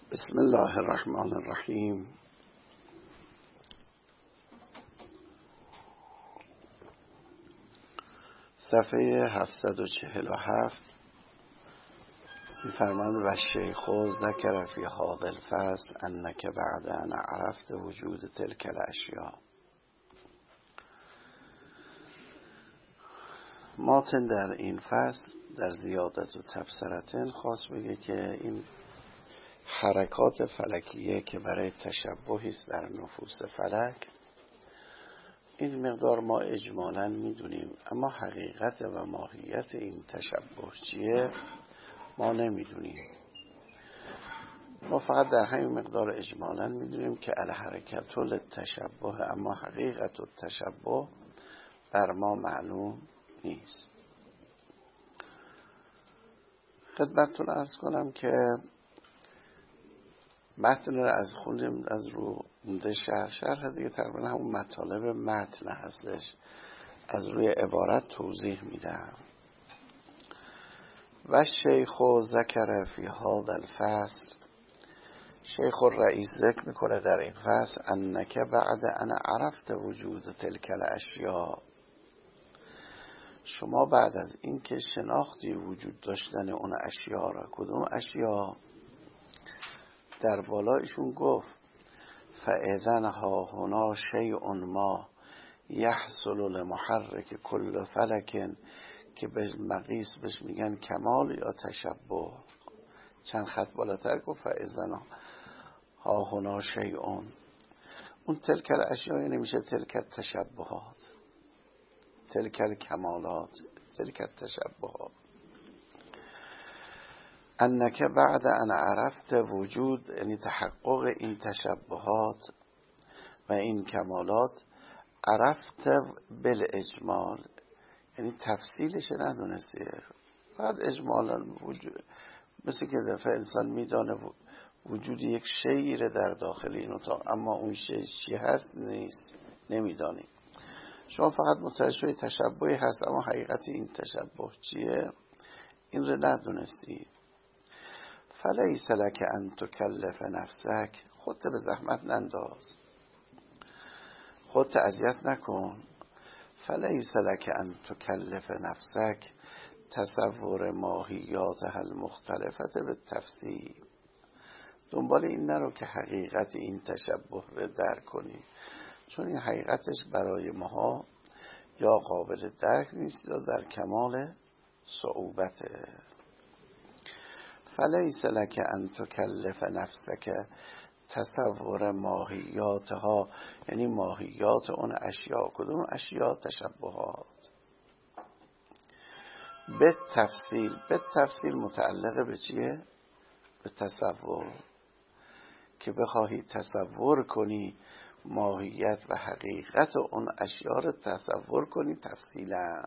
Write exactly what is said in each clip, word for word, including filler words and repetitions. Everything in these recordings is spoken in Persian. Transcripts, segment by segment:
بسم الله الرحمن الرحیم. صفحه هفتصد و چهل و هفت می‌فرماید و الشیخ ذکر فی هذا الفصل انک بعد ان عرفت وجود تلک الاشیاء. ماتن در این فصل در زیادت و تبصرتن خواست بگه که این حرکات فلکیه که برای تشبهی است در نفوس فلک، این مقدار ما اجمالاً میدونیم، اما حقیقت و ماهیت این تشبه چیه ما نمیدونیم. ما فقط در همین مقدار اجمالاً میدونیم که الحرکت للتشبه، اما حقیقت التشبه بر ما معلوم نیست. خدمتتون عرض کنم که متن رو از خوندیم از رو مونده شرح شرح دیگه تقریبا همون مطالب متن هستش، از روی عبارت توضیح میدم. و شیخ ذکر فی هذا الفصل، شیخ الرئیس ذکر میکنه در این فصل انک بعد ان عرفت وجود تلک الاشیاء، شما بعد از این که شناختی وجود داشتن اون اشیاء را. کدوم اشیاء؟ در بالایشون گفت فاذن ها هنا شیء ما یحصل لمحرک کل فلک، که به مقیس بهش میگن کمال یا تشبه. چند خط بالاتر گفت فاذن ها هنا شیء، اون تلک الاشیاء نمیشه تلک التشبهات، تلک الکمالات، تلک التشبهات. انک بعد ان عرفت وجود، یعنی تحقق این تشبهات و این کمالات، عرفت بالاجمال، یعنی تفصیلش ندونستی، فقط اجمالا وجود، مثل که دفعه انسان میدانه وجود یک شیئی در داخل این اتاق، اما اون شیء چی هست نیست، نمیدانی. شما فقط متوجه تشبهی هست، اما حقیقت این تشبه چیه این رو ندونستی. فلیس لک ان تکلف نفسک، خودت به زحمت ننداز، خودت اذیت نکن. فلیس لک ان تکلف نفسک تصور ماهیاتها المختلفه به تفصیل، دنبال این نرو که حقیقت این تشبه رو درک کنی، چون این حقیقتش برای ماها یا قابل درک نیست یا در کمال صعوبته. فلیس لک ان تکلف نفسک تصور ماهیاتها، یعنی ماهیات اون اشیاء. کدوم اشیاء؟ تشبهات. به تفصیل، به تفصیل متعلق به چیه؟ به تصور، که بخواهی تصور کنی ماهیت و حقیقت اون اشیاء رو تصور کنی تفصیلا.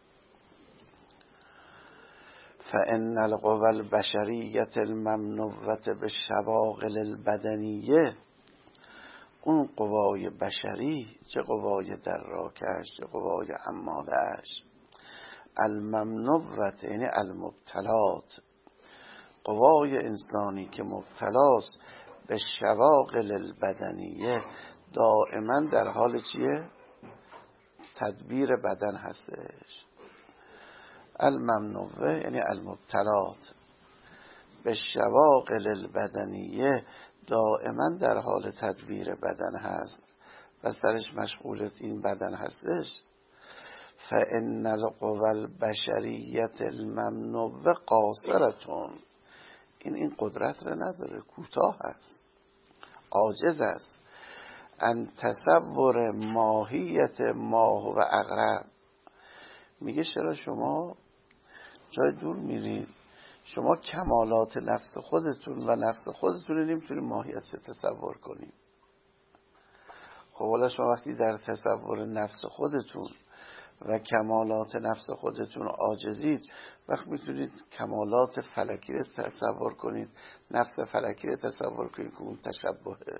فإن القوى البشریة الممنوعة بالشواغل البدنیه، اون قوای بشری، چه قوای دراکش چه قوای عمالش، الممنوعة یعنی المبتلات، قوای انسانی که مبتلاست به شواغل البدنیه، دائما در حال چیه؟ تدبیر بدن هستش. الممنوعه یعنی المبتلات به شواغل البدنیه، دائما در حال تدبیر بدن هست و سرش مشغولت این بدن هستش. فإن القوى البشریة الممنوعه قاصرة، این این قدرت رو نداره، کوتاه است، عاجز است. ان تصور ماهیت ماه و عقرب، میگه چرا شما جای دور میرین؟ شما کمالات نفس خودتون و نفس خودتون رو نمیتونید ماهیت تصور کنید. خب حالا شما وقتی در تصور نفس خودتون و کمالات نفس خودتون عاجزید، وقت میتونید کمالات فلکی رو تصور کنید، نفس فلکی رو تصور کنید که اون تشبهه.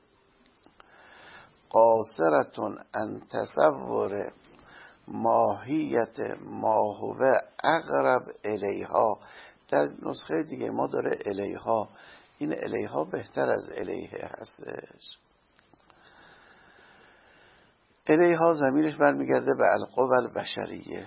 قاصرتون ان تصور ماهیت ما هو اقرب الیها، در نسخه دیگه ما داره الیها، این الیها بهتر از الیه هستش. الیها ضمیرش برمیگرده به القوى البشریه.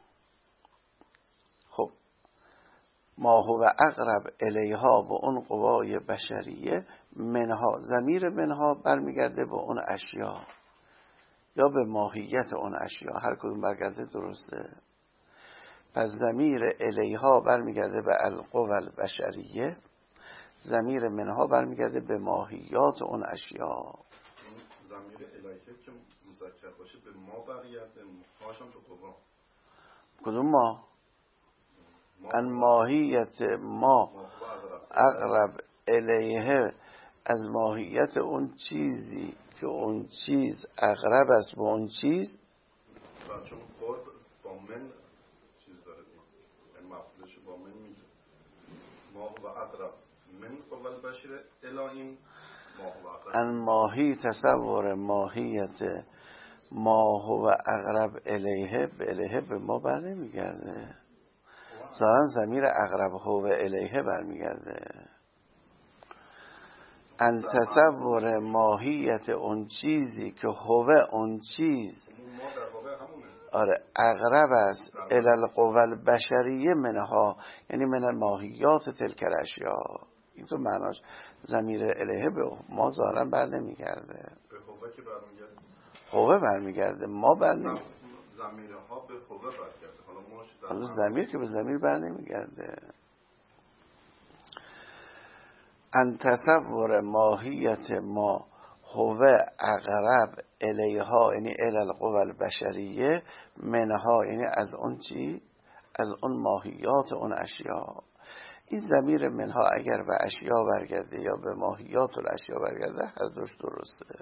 خب ما هو اقرب الیها به اون قوای بشریه، منها ضمیر منها برمیگرده به اون اشیا یا به ماهیت اون اشیا، هر کدوم برگرده درسته. پس ضمیر الیها برمیگرده به القوى البشریه، ضمیر منها برمیگرده به ماهیات اون اشیا. ضمیر الیه که مذکر باشه به ما برگرده، هاشم تو قوا. کدوم ما؟ ان ماهیت ما اقرب الیه، از ماهیت اون چیزی که اون چیز اقرب است به اون چیز. چون قرب با من چیز داره این مفعولش با من میشه. ما هو اقرب من قوى البشر الی این ما هو اقرب. ان ماهی تصور ماهیت ما هو اقرب الیه، به الیه به ما بر نمیگرده، ظاهرا ضمیر اقرب هو الیه برمیگرده. ان تصور ماهیت اون چیزی که هو اون چیز آره اقرب است الی القوى البشریه منها، یعنی من الماهیات تلک الاشیاء. این تو معناش ضمیر الیه به ما ظاهرا بر نمیگرده، به هو که برمیگرده، هو برمیگرده، ما بر نمیگرده. ضمیرها به هو برگرده، حالا حالا ضمیر که به ضمیر بر نمیگرده. ان تصور ماهیت ما هو اقرب الیها، یعنی الی القوى البشریه، منها یعنی از اون چی؟ از اون ماهیات اون اشیا. این ضمیر منها اگر به اشیا برگرده یا به ماهیات الاشیا برگرده، هر دوش درسته.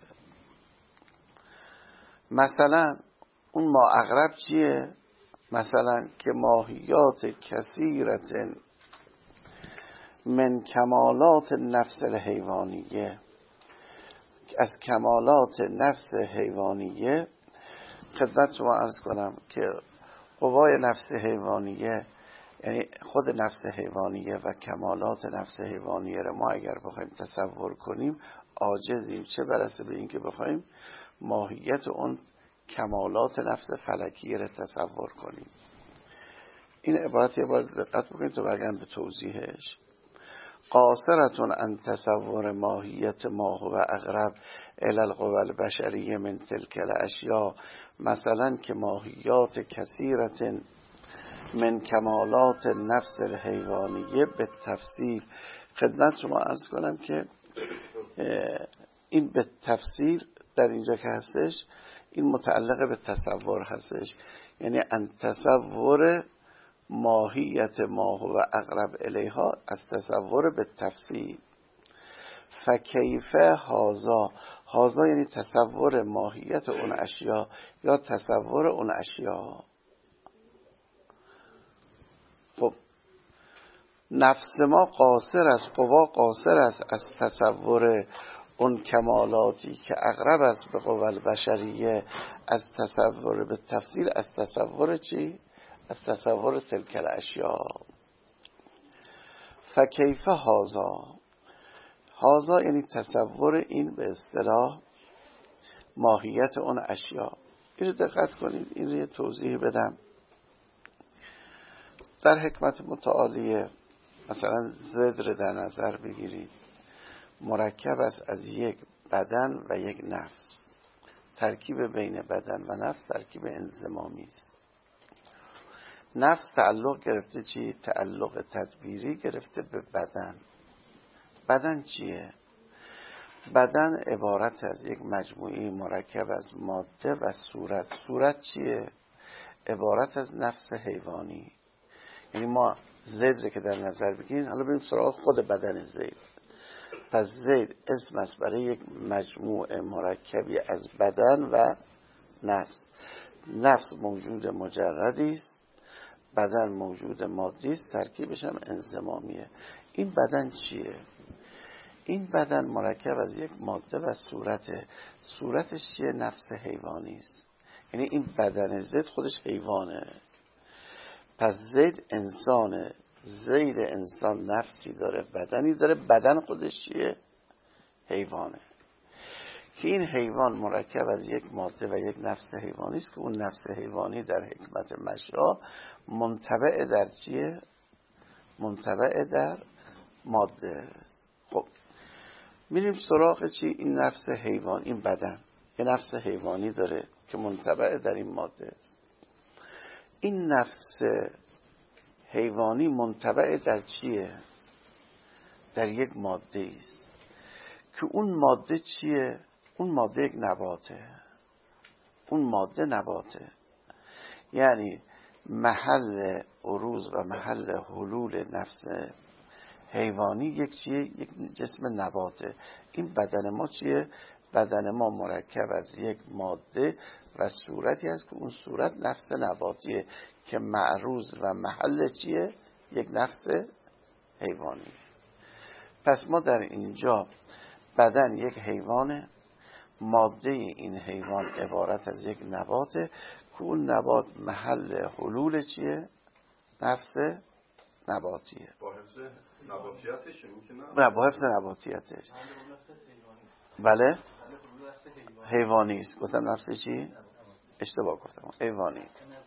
مثلا اون ما اقرب چیه؟ مثلا که ماهیات کثیرت من کمالات نفس الحیوانیه، از کمالات نفس حیوانیه. خدمت شما عرض کنم که قوای نفس حیوانیه، یعنی خود نفس حیوانیه و کمالات نفس حیوانیه رو ما اگر بخوایم تصور کنیم عاجزیم، چه برسه به این که بخوایم ماهیت اون کمالات نفس فلکیه رو تصور کنیم. این عبارت یه بار دقت بکنید تو برگردم به توضیحش. قاصرتون ان تصور ماهیت ما هو اقرب الی القوى البشریه من تلک الاشیاء، مثلا که ماهیات کثیرت من کمالات نفس الحیوانیه به تفصیل. خدمت شما عرض کنم که این به تفصیل در اینجا که هستش این متعلق به تصور هستش، یعنی ان تصور ماهیت ما هو اقرب الیها، از تصور به تفصیل. فکیفه هازا، هازا یعنی تصور ماهیت اون اشیا یا تصور اون اشیا. خب نفس ما قاصر است، قوا قاصر است از تصور اون کمالاتی که اقرب است به قوى البشریه، از تصور به تفصیل، از تصور چی؟ از تصور تلک الاشیاء. فکیف هازا، هازا یعنی تصور این به اصطلاح ماهیت اون اشیاء. این رو دقت کنید، این رو یه توضیح بدم. در حکمت متعالیه مثلا ضد در نظر بگیرید، مرکب است از یک بدن و یک نفس. ترکیب بین بدن و نفس ترکیب انضمامی است. نفس تعلق گرفته چی؟ تعلق تدبیری گرفته به بدن. بدن چیه؟ بدن عبارت از یک مجموعه مرکب از ماده و صورت. صورت چیه؟ عبارت از نفس حیوانی. یعنی ما زید که در نظر بگیریم، حالا بریم سراغ خود بدن زید. پس زید اسم است برای یک مجموعه مرکبی از بدن و نفس. نفس موجود مجردی است، بدن موجود مادی است، ترکیبش هم انضمامیه. این بدن چیه؟ این بدن مرکب از یک ماده و صورته. صورتش چیه؟ نفس حیوانی است. یعنی این بدن زید خودش حیوانه. پس زید انسانه، زیر انسان نفسی داره، بدنی داره. بدن خودش چیه؟ حیوانه. که این حیوان مرکب از یک ماده و یک نفس حیوانی است که اون نفس حیوانی در حکمت مشا منطبع در چیه؟ منطبع در ماده است. خب میریم سراغ چی؟ این نفس حیوان، این بدن یه نفس حیوانی داره که منطبع در این ماده است. این نفس حیوانی منطبع در چیه؟ در یک ماده است که اون ماده چیه؟ اون ماده یک نباته. اون ماده نباته، یعنی محل عروض و محل حلول نفس حیوانی یک چیه؟ یک جسم نباته. این بدن ما چیه؟ بدن ما مرکب از یک ماده و صورتی است که اون صورت نفس نباتیه که معروض و محل چیه؟ یک نفس حیوانی. پس ما در اینجا بدن یک حیوانه، ماده این حیوان عبارت از یک نباته که اون نبات محل حلول چیه؟ نفس نباتیه. با حفظ نباتیتش میکنه؟ نه، با حفظ نباتیتش. بله؟ حیوانی است. گفتم نفس چی؟ اشتباه گفتم. حیوانی.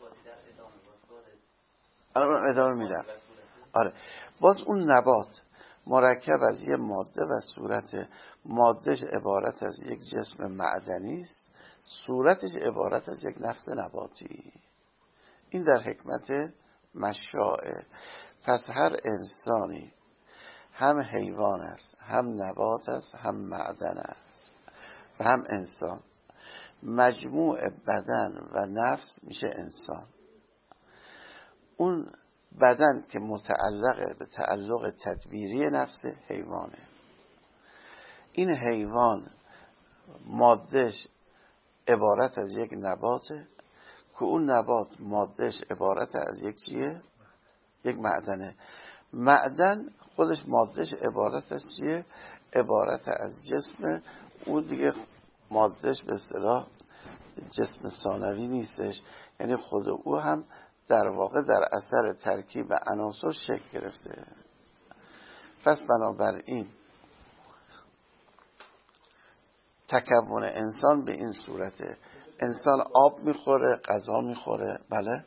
الان ادامه میدم. آره. باز اون نبات مرکب از یک ماده و صورت مادهش عبارت از یک جسم معدنی است، صورتش عبارت از یک نفس نباتی. این در حکمت مشاعه. پس هر انسانی هم حیوان است، هم نبات است، هم معدن است و هم انسان. مجموع بدن و نفس میشه انسان. اون بدن که متعلقه به تعلق تدبیری نفس حیوانه. این حیوان مادهش عبارت از یک نباته که اون نبات مادهش عبارت از یک چیه؟ یک معدنه. معدن خودش مادهش عبارت از چیه؟ عبارت از جسم. اون دیگه مادهش به اصطلاح جسم ثانوی نیستش، یعنی خود او هم در واقع در اثر ترکیب عناصر شکل گرفته. پس بنابراین تکون انسان به این صورته. انسان آب میخوره، غذا میخوره. بله؟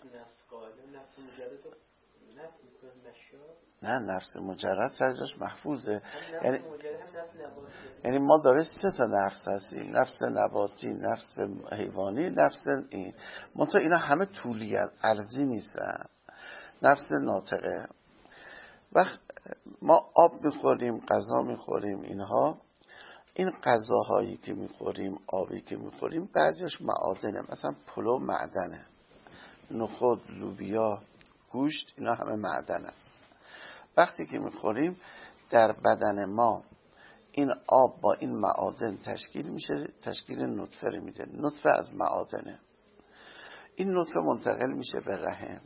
نه، نفس مجرد سرجاش محفوظه. یعنی یعنی ما داره سه تا نفس هستیم: نفس نباتی، نفس حیوانی، نفس این. منتها اینا همه طولی هست، عرضی نیستن. نفس ناطقه. وقت ما آب میخوریم، غذا میخوریم، اینها این غذاهایی که میخوریم، آبی که میخوریم، بعضیش معادنه. مثلا پلو معدنه، نخود، لوبیا، گوشت، اینا همه معدنه. وقتی که میخوریم در بدن ما این آب با این معادن تشکیل میشه، تشکیل نطفه رو میده. نطفه از معادنه. این نطفه منتقل میشه به رحم.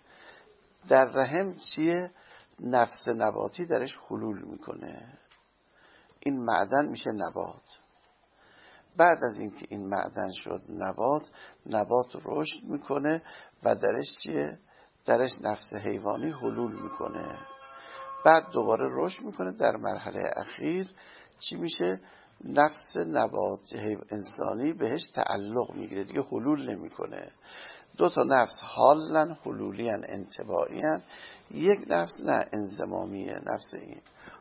در رحم چیه؟ نفس نباتی درش حلول میکنه. این معدن میشه نبات. بعد از اینکه این معدن شد نبات، نبات رشد میکنه و درش چیه؟ درش نفس حیوانی حلول میکنه. بعد دوباره رشد میکنه. در مرحله اخیر چی میشه؟ نفس نبات انسانی بهش تعلق میگیره، دیگه حلول نمیکنه. دو تا نفس حالن، حلولیان، انطباعیان. یک نفس نه، انضمامیه. نفس این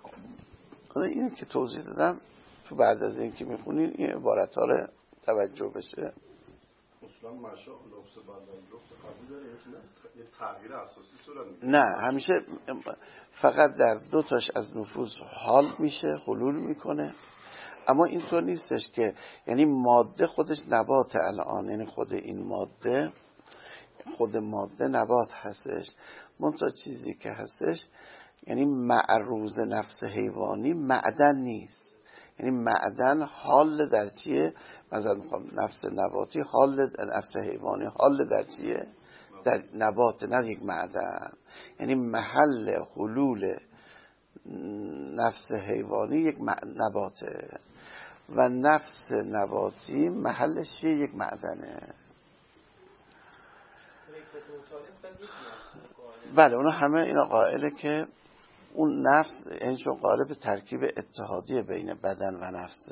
اینو که توضیح دادم تو بعد از این که میخونین این عبارت ها رو توجه بشه. اصلا مشا لفظ بدن لفظ قبول داره یه تغییر اساسی صورت میگیره؟ نه، همیشه فقط در دو تاش از نفوذ حال میشه، حلول میکنه. اما اینطور نیستش که یعنی ماده خودش نبات الان، یعنی خود این ماده خود ماده نبات هستش. منتها چیزی که هستش یعنی معروض نفس حیوانی معدن نیست. یعنی معدن حال در چیه؟ مثلا میخوام نفس نباتی حال در نفس حیوانی حال در چیه؟ در نبات، نه یک معدن. یعنی محل حلول نفس حیوانی یک نباته و نفس نباتی محلش یک معدنه. بله اونا همه اینا قائله که اون نفس، یعنی چون قائل به ترکیب اتحادی بین بدن و نفس.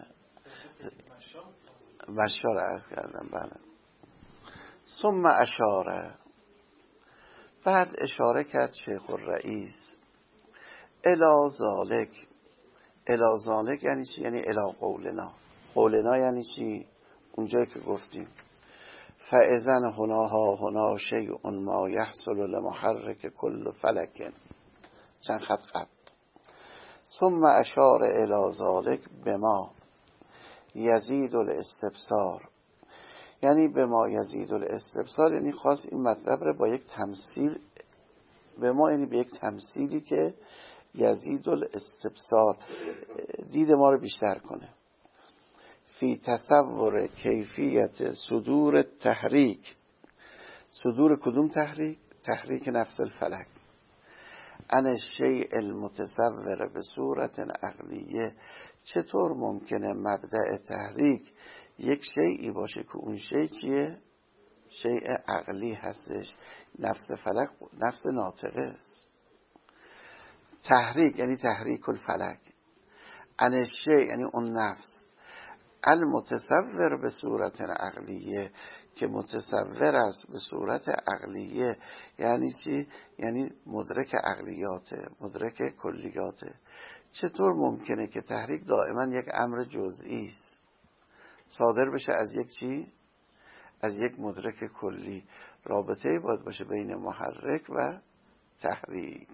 بشار عرض کردم. بله. ثم اشاره، بعد اشاره کرد شیخ الرئیس الی ذالک. الی ذالک یعنی چی؟ یعنی الی قولنا. قولنا یعنی چی؟ اونجایی که گفتیم فاذن هناها هنا شیء ما یحصل لمحرک کل فلک، چند خط قبل. ثم اشار الی ذالک بما یزید الاستبصار، یعنی بما یزید الاستبصار، یعنی خواست این مطلب رو با یک تمثیل، به ما یعنی به یک تمثیلی که یزید الاستبصار، دید ما رو بیشتر کنه. فی تصور کیفیت صدور تحریک. صدور کدوم تحریک؟ تحریک نفس الفلک. ان الشیء المتصور به صورت عقلیه. چطور ممکنه مبدأ تحریک یک شیئی باشه که اون شیء چیه؟ شیء عقلی هستش. نفس فلک نفس ناطقه است. تحریک یعنی تحریک الفلک. ان الشیء یعنی اون نفس المتصور به صورت عقلیه، که متصور است به صورت عقلیه. یعنی چی؟ یعنی مدرک عقلیاته، مدرک کلیاته. چطور ممکنه که تحریک دائما یک امر جزئی است، صادر بشه از یک چی؟ از یک مدرک کلی. رابطه باید باشه بین محرک و تحریک.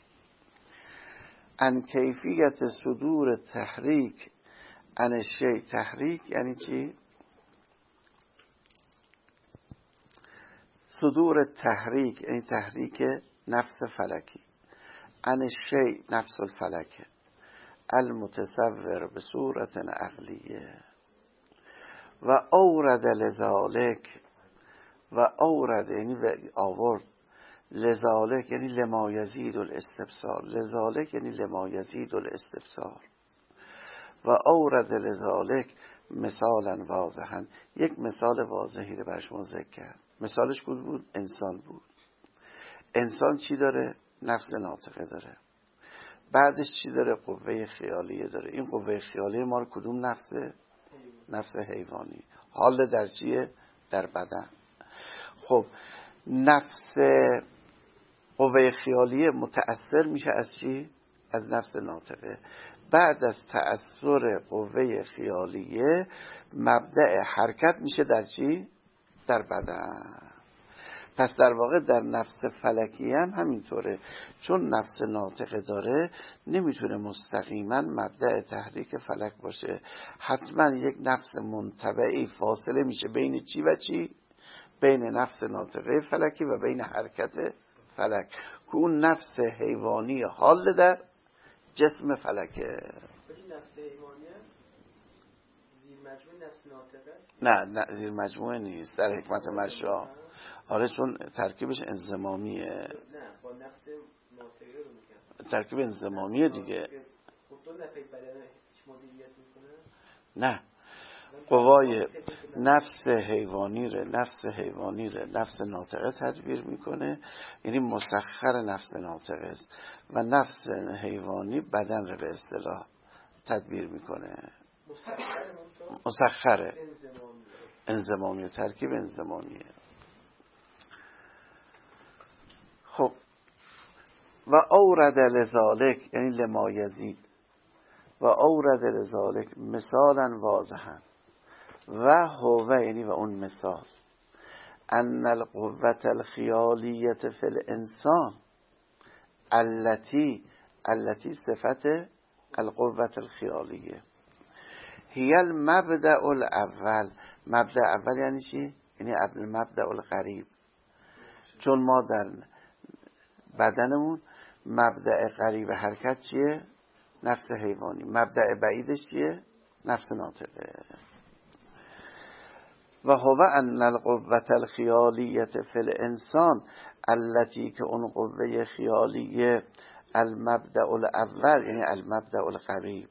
ان کیفیت صدور تحریک ان الشیء. تحریک یعنی چی؟ صدور تحریک یعنی تحریک نفس فلکی. ان الشیء نفس الفلک المتصور به صورت عقلیه. و اورد لذالک، و اورد یعنی آورد، لذالک یعنی لما یزید الاستبصار. لذالک یعنی لما یزید الاستبصار. و اورد لذالک مثالا واضحا، یک مثال واضحی رو برش ذکر کرد. مثالش کدوم بود؟ انسان بود. انسان چی داره؟ نفس ناطقه داره. بعدش چی داره؟ قوه خیالیه داره. این قوه خیالیه ما رو کدوم نفسه؟ نفس حیوانی. حال در چیه؟ در بدن. خب نفس قوه خیالیه متأثر میشه از چی؟ از نفس ناطقه. بعد از تأثیر قوه خیالیه مبدأ حرکت میشه در چی؟ در بدن. پس در واقع در نفس فلکی هم همینطوره، چون نفس ناطقه داره نمیتونه مستقیما مبدأ تحریک فلک باشه. حتما یک نفس منتبعی فاصله میشه بین چی و چی؟ بین نفس ناطقه فلکی و بین حرکت فلک، که اون نفس حیوانی حال در جسم فلکه. نفس حیوانی زیر مجموعه نفس ناطقه است؟ نه نه زیر مجموعه نیست در حکمت مشا. آره چون ترکیبش انضمامیه. نه با نفس ناطقه رو میگم. ترکیب انضمامیه دیگه. خب دو نفع بدن هیچ مدیریت میکنه؟ نه، قوای نفس حیوانی ره نفس حیوانی ره نفس ناطقه تدبیر میکنه، یعنی مسخر نفس ناطقه است، و نفس حیوانی بدن رو به اصطلاح تدبیر میکنه. مسخره انضمامیه، ترکیب انضمامیه. خب و اورد لذالک یعنی لما یزید، و اورد لذالک مثالا واضحا، و هو یعنی و اون مثال ان القوة الخیالیة فی الانسان التي التي صفت القوة الخیالیه هی المبدأ الاول. مبدأ اول یعنی چی؟ یعنی المبدأ القریب. چون ما در بدنمون مبدأ قریب حرکت چیه؟ نفس حیوانی. مبدأ بعیدش چیه؟ نفس ناطقه. و هو ان القوة الخیالیة فی الانسان التي که اون قوه خیالیه المبدأ الاول یعنی المبدأ القریب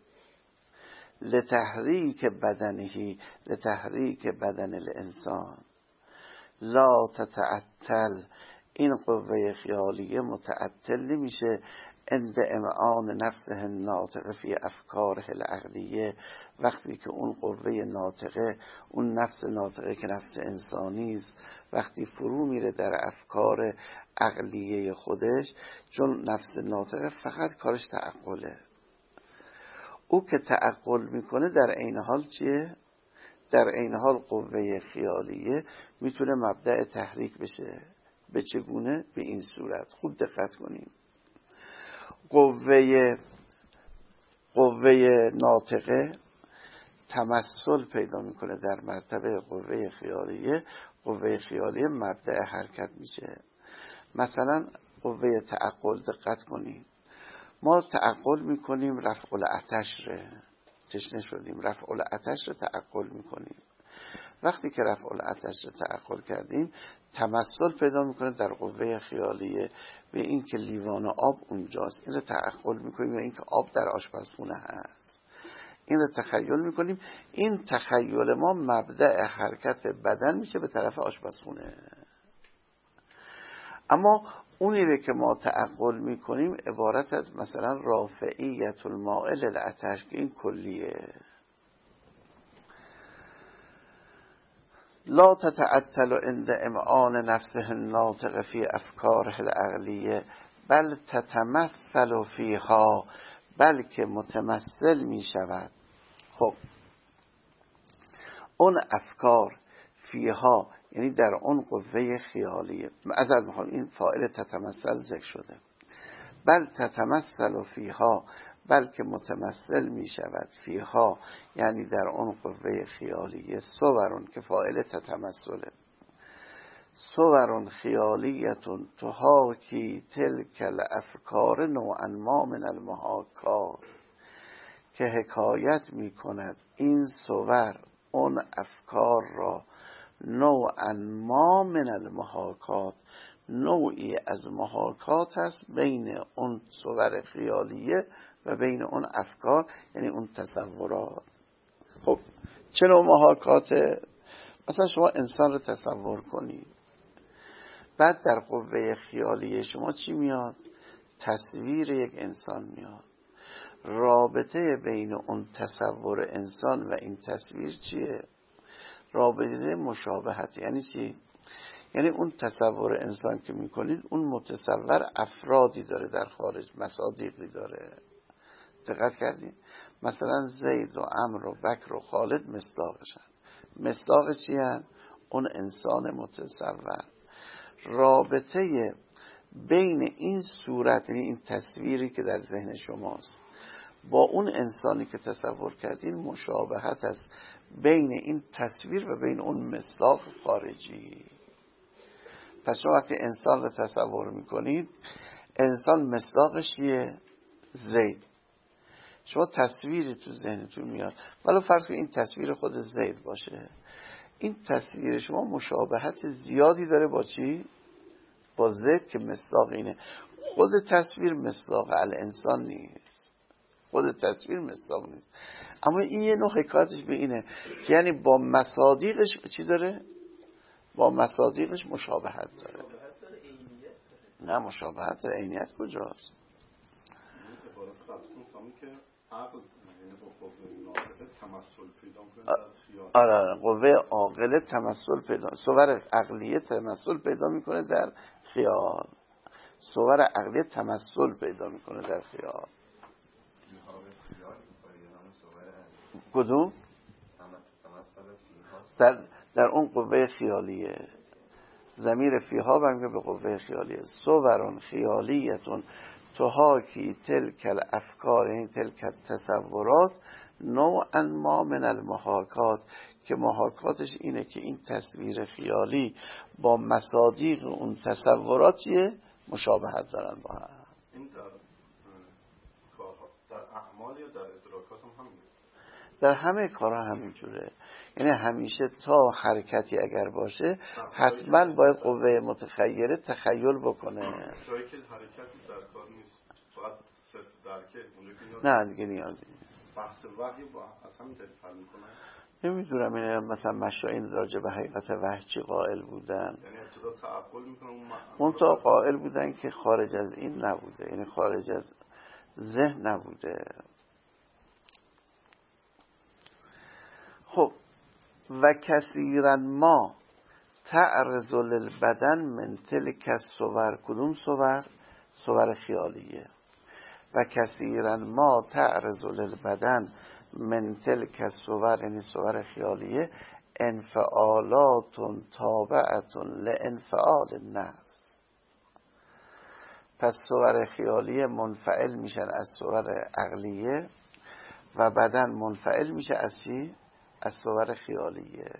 لتحریک بدنه لتحریک بدن الانسان لا تتعطل این قوه خیالیه متعطل نمیشه عند امعان نفسه ناطقه فی افکاره العقلیه، وقتی که اون قوه ناطقه، اون نفس ناطقه که نفس انسانی است، وقتی فرو میره در افکار عقلیه خودش، چون نفس ناطقه فقط کارش تعقله، او که تعقل میکنه در عین حال چیه؟ در عین حال قوه خیالیه میتونه مبدأ تحریک بشه. به چگونه؟ به این صورت. خوب دقت کنیم. قوه قوه ناطقه تمثل پیدا میکنه در مرتبه قوه خیالیه، قوه خیالیه مبدأ حرکت میشه. مثلا قوه تعقل، دقت کنیم، ما تعقل میکنیم رفع العطش ره، تشنه شدیم، رفع العطش رو تعقل میکنیم. وقتی که رفع العطش رو تعقل کردیم، تمثل پیدا میکنه در قوه خیالیه به این که لیوان آب اونجاست، این رو تعقل میکنیم، و این که آب در آشپزخونه هست، این رو تخیل میکنیم. این تخیل ما مبدأ حرکت بدن میشه به طرف آشپزخونه. اما اونی که ما تعقل میکنیم عبارت از مثلا رافعیت المائل العطش، که این کلیه. لا تتعطل عند امعان نفسه الناطق فی افکاره العقلیه بل تتمثل فیها، بلکه متمثل می شود. خب اون افکار فیها یعنی در اون قوه خیالیه، ازت میخوام این فاعل تتمثل ذکر شده، بل تتمثل فیها، بلکه متمثل می شود فیها یعنی در اون قوه خیالیه. صورون که فاعل تتمثله، صورون خیالیتون تحاکی تلک الافکار نوعا ما من المحاکات، که حکایت می کند این صور اون افکار را نوعا ما من المحاکات، نوعی از محاکات است بین اون صور خیالیه و بین اون افکار، یعنی اون تصورات. خب چه نوع محاکاته؟ مثلا شما انسان رو تصور کنید، بعد در قوه خیالیه شما چی میاد؟ تصویر یک انسان میاد. رابطه بین اون تصور انسان و این تصویر چیه؟ رابطه مشابهت. یعنی چی؟ یعنی اون تصور انسان که میکنید، اون متصور افرادی داره در خارج، مصادیقی داره. دقت کردین؟ مثلا زید و عمرو و بکر و خالد مصداقشن. مصداق چی هن؟ اون انسان متصور. رابطه بین این صورت، یعنی این تصویری که در ذهن شماست، با اون انسانی که تصور کردین مشابهت است بین این تصویر و بین اون مصداق خارجی. پس شما وقتی انسان رو تصور میکنید، انسان مصداقش یه زید، شما تصویری تو ذهنتون میاد، ولی فرض کنید این تصویر خود زید باشه، این تصویر شما مشابهت زیادی داره با چی؟ با زید که مصداق اینه. خود تصویر مصداق الانسان نیست، خود تصویر مصداق نیست، اما این یه نوع حکایتش به اینه که یعنی با مصادیقش چی داره؟ با مصادیقش مشابهت داره. نه مشابهت داره، عینیت کجاست؟ آره آره قوه عاقله تمثل پیدا، صور عقلیه تمثل پیدا میکنه در خیال، صور عقلیه تمثل پیدا میکنه در خیال. کدوم؟ در در اون قوه خیالیه، ضمیر فیها برمیگه به قوه خیالیه. صورون خیالیتون تحاکی تلک الافکار، این تلک التصورات نوعا ما من المحاکات، که محاکاتش اینه که این تصویر خیالی با مصادیق اون تصورات چیه؟ مشابهت دارن با هم. این در کارها، در اعمال یا در ادراکات هم همینه؟ در همه کارها همینجوره. یعنی همیشه تا حرکتی اگر باشه حتما باید قوه متخیله تخیل بکنه. جایی که حرکتی در کار نیست، فقط صرف درکه، اونجا که نه دیگه نیازی نیست. بحث وحی با از همین طریق حل میکنن؟ نمیدونم این مثلا مشاهین راجع به حقیقت وحی چی قائل بودن، یعنی ابتدا تعقل میکنن اون منتها قائل بودن که خارج از این نبوده، یعنی خارج از ذهن نبوده. خب و کثیرا ما تعرض للبدن من تلک الصور، کدوم صور؟ صور خیالیه. و کثیرا ما تعرض للبدن من تلک الصور، یعنی صور خیالیه، انفعالات تابعت لانفعال النفس. پس صور خیالیه منفعل میشن از صور عقلیه و بدن منفعل میشه از چی؟ از صور خیالیه.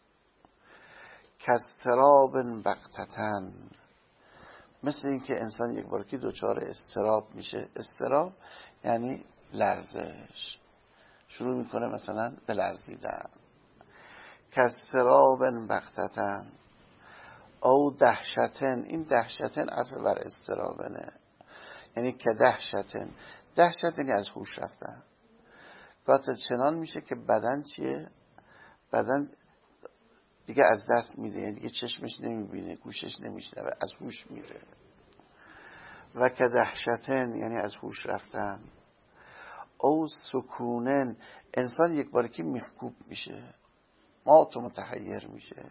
کاضطراب بغتة، مثل این که انسان یک بار که دوچار اضطراب میشه. اضطراب یعنی لرزش، شروع میکنه مثلا به لرزیدن. کاضطراب بغتة او دهشتن، این دهشتن عطف بر اضطرابنه، یعنی که دهشتن، دهشت یعنی از هوش رفتن. گاهی چنان میشه که بدن چیه؟ بدن دیگه از دست میده، یعنی دیگه چشمش نمیبینه، گوشش نمیشنوه، از هوش میره. و که دهشتن یعنی از هوش رفتن. او سکونن، انسان یک بار که میخکوب میشه، مات و متحیر میشه.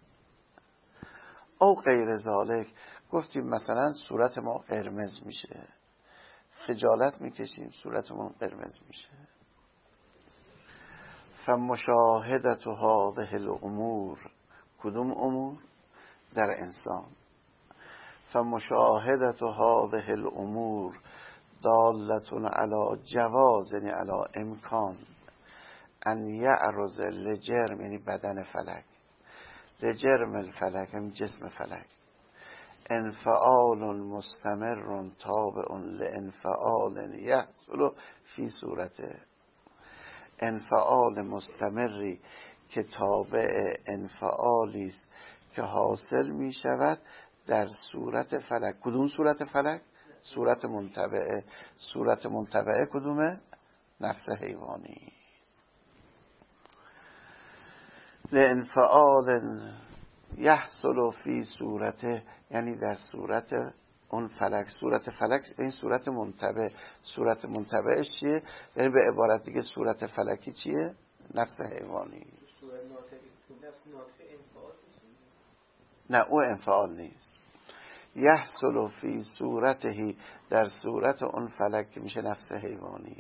او غیر ذالک، گفتیم مثلا صورت ما قرمز میشه، خجالت میکشیم صورتمون قرمز میشه. فمشاهدت هذه الامور، کدوم امور؟ در انسان. فمشاهدت هذه الامور دالة علی جواز، یعنی علی امکان، ان یعرض لجرم، یعنی بدن فلک، لجرم الفلک یعنی جسم فلک، انفعال مستمر تابع لانفعال یحصل فی صورته، انفعال مستمری که تابع انفعالی است که حاصل می شود در صورت فلک. کدوم صورت فلک؟ صورت منتبعه. صورت منتبعه کدومه؟ نفس حیوانی. لانفعال یحصل فی صورته، یعنی در صورت اون فلک. صورت فلک این صورت منتبع. صورت منتبعش چیه؟ یعنی به عبارت دیگه صورت فلکی چیه؟ نفس حیوانی. نه او انفعال نیست. یحصل فی صورته، در صورت اون فلک که میشه نفس حیوانی.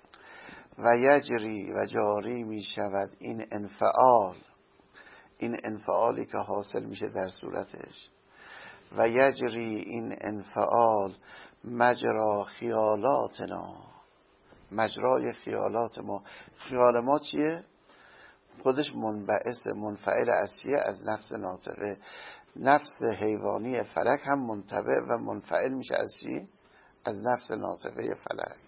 و یجری و جاری میشود این انفعال، این انفعالی که حاصل میشه در صورتش. و یجری این انفعال مجرا خیالاتنا، مجرای خیالات ما. خیال ما چیه؟ خودش منبعث منفعل از چیه؟ از نفس ناطقه. نفس حیوانی فلک هم منتبع و منفعل میشه از چی؟ از نفس ناطقه فلک.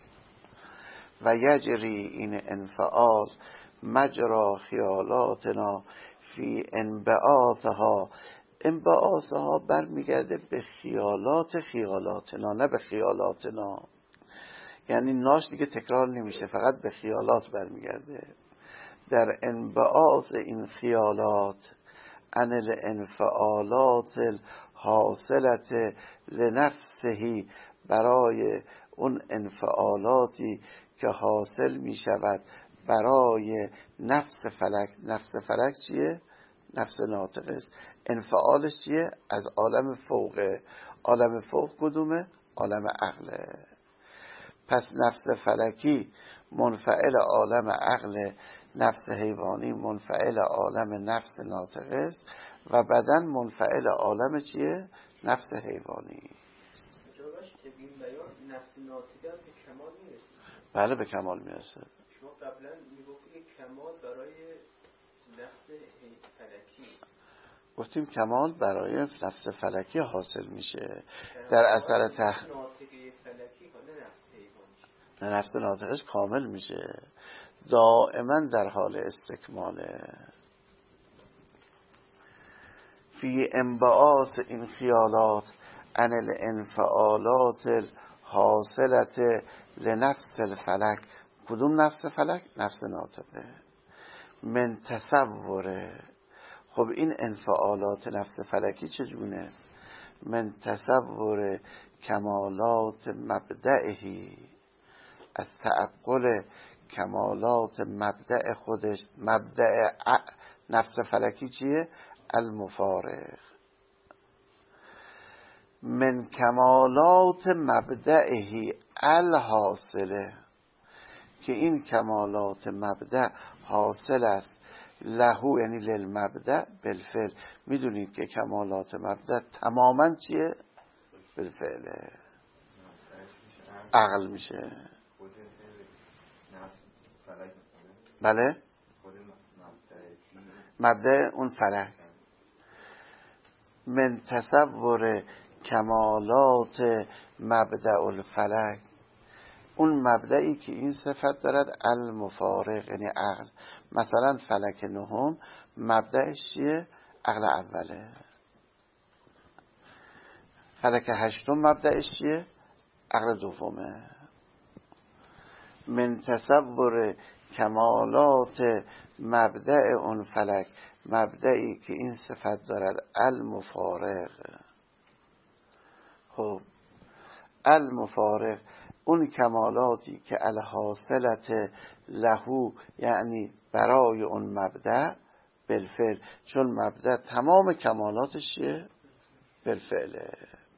و یجری این انفعال مجرا خیالاتنا فی انبعاثها، انبعاثها برمیگرده به خیالات خیالاتنا، نه به خیالاتنا. یعنی ناش دیگه تکرار نمیشه، فقط به خیالات برمیگرده. در انبعاث این خیالات ان الانفعالات الحاصلت لنفسه، برای اون انفعالاتی که حاصل می شود برای نفس فلک. نفس فلک چیه؟ نفس ناطقه است. انفعالش چیه؟ از عالم فوقه. عالم فوق کدومه؟ عالم عقله. پس نفس فلکی منفعل عالم عقل، نفس حیوانی منفعل عالم نفس ناطقه است و بدن منفعل عالم چیه؟ نفس حیوانی. جوابش که این بیان نفس ناطقه به کمال میرسه. بله به کمال میرسه. شما قبلا میگفتی کمال برای نفس فلکی، گفتیم کمال برای نفس فلکی حاصل میشه در اثر تح... ناطقه فلکی ها، نه نفس حیوانی. نفس ناطقش کامل میشه، دائما در حال استکماله. فی انبعاث این خیالات عن الانفعالات الحاصلت لنفس الفلک، کدوم نفس فلک؟ نفس ناطقه. من تصوره، خب این انفعالات نفس فلکی چجونه است؟ من تصور کمالات مبدعهی، از تعقل کمالات مبدع خودش. مبدع نفس فلکی چیه؟ المفارق. من کمالات مبدعهی الحاصله، که این کمالات مبدع حاصل است لهو، یعنی للمبدع بالفعل. میدونید که کمالات مبدع تماما چیه؟ بالفعله. عقل میشه. بله، مبدع اون فلک. من تصور کمالات مبدع الفلک، اون مبدعی که این صفت دارد المفارق، یعنی عقل. مثلا فلک نهم مبدعش چیه؟ عقل اوله. فلک هشتم مبدعش چیه؟ عقل دومه. من تصور کمالات مبدع اون فلک، مبدعی که این صفت دارد المفارق. خب المفارق اون کمالاتی که الحاصلت لهو، یعنی برای اون مبدع بالفعل، چون مبدع تمام کمالاتش چیه؟ بالفعله.